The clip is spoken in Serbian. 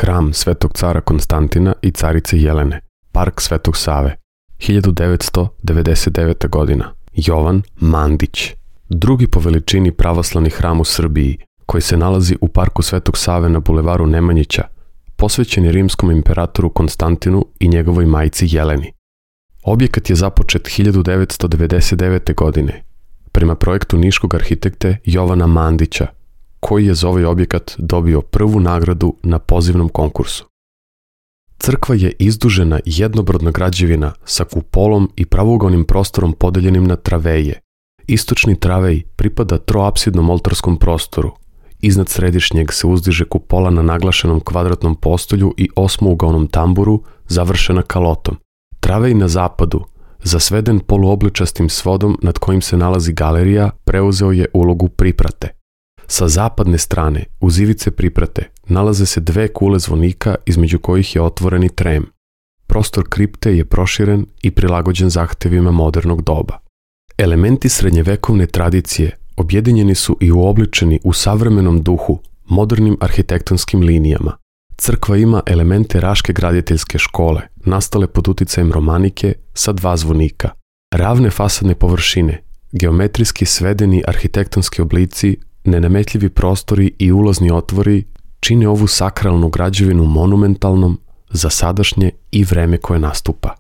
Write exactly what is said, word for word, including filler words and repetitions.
Hram Svetog cara Konstantina i carice Jelene, Park Svetog Save, hiljadu devetsto devedeset deveta. godina. Jovan Mandić, drugi po veličini pravoslavni hram u Srbiji, koji se nalazi u Parku Svetog Save na bulevaru Nemanjića, posvećen je rimskom imperatoru Konstantinu i njegovoj majci Jeleni. Objekat je započet hiljadu devetsto devedeset devete. godine, prema projektu niškog arhitekte Jovana Mandića, koji je za ovaj objekat dobio prvu nagradu na pozivnom konkursu. Crkva je izdužena jednobrodna građevina sa kupolom i pravougaonim prostorom podeljenim na traveje. Istočni travej pripada troapsidnom oltarskom prostoru. Iznad središnjeg se uzdiže kupola na naglašenom kvadratnom postolju i osmougaonom tamburu, završena kalotom. Travej na zapadu, zasveden poluobličastim svodom nad kojim se nalazi galerija, preuzeo je ulogu priprate. Sa zapadne strane, uz ivice priprate, nalaze se dve kule zvonika između kojih je otvoreni trem. Prostor kripte je proširen i prilagođen zahtevima modernog doba. Elementi srednjevekovne tradicije objedinjeni su i uobličeni u savremenom duhu, modernim arhitektonskim linijama. Crkva ima elemente raške graditeljske škole, nastale pod uticajem romanike sa dva zvonika. Ravne fasadne površine, geometrijski svedeni arhitektonski oblici, nenametljivi prostori i ulazni otvori čine ovu sakralnu građevinu monumentalnom za sadašnje i vreme koje nastupa.